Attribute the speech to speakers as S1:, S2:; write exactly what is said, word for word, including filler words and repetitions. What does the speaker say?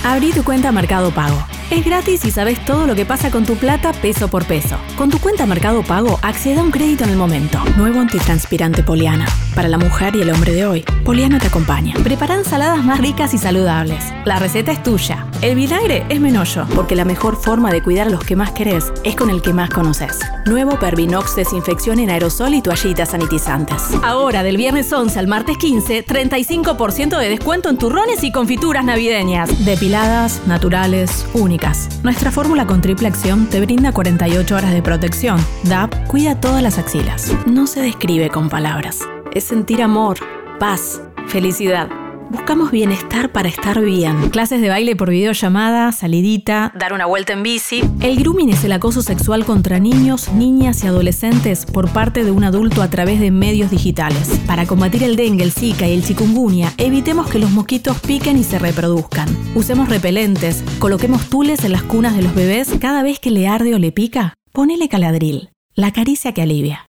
S1: Abrí tu cuenta Mercado Pago. Es gratis y sabes todo lo que pasa con tu plata peso por peso. Con tu cuenta Mercado Pago, accede a un crédito en el momento. Nuevo antitranspirante Poliana. Para la mujer y el hombre de hoy, Poliana te acompaña. Prepara ensaladas más ricas y saludables. La receta es tuya. El vinagre es Menollo, porque la mejor forma de cuidar a los que más querés es con el que más conoces. Nuevo Pervinox desinfección en aerosol y toallitas sanitizantes. Ahora, del viernes once al martes quince, treinta y cinco por ciento de descuento en turrones y confituras navideñas. Depiladas, naturales, únicas. Nuestra fórmula con triple acción te brinda cuarenta y ocho horas de protección. D A B cuida todas las axilas. No se describe con palabras. Es sentir amor, paz, felicidad. Buscamos bienestar para estar bien. Clases de baile por videollamada, salidita, dar una vuelta en bici. El grooming es el acoso sexual contra niños, niñas y adolescentes por parte de un adulto a través de medios digitales. Para combatir el dengue, el zika y el chikungunya, evitemos que los mosquitos piquen y se reproduzcan. Usemos repelentes, coloquemos tules en las cunas de los bebés. Cada vez que le arde o le pica, ponele Caladril, la caricia que alivia.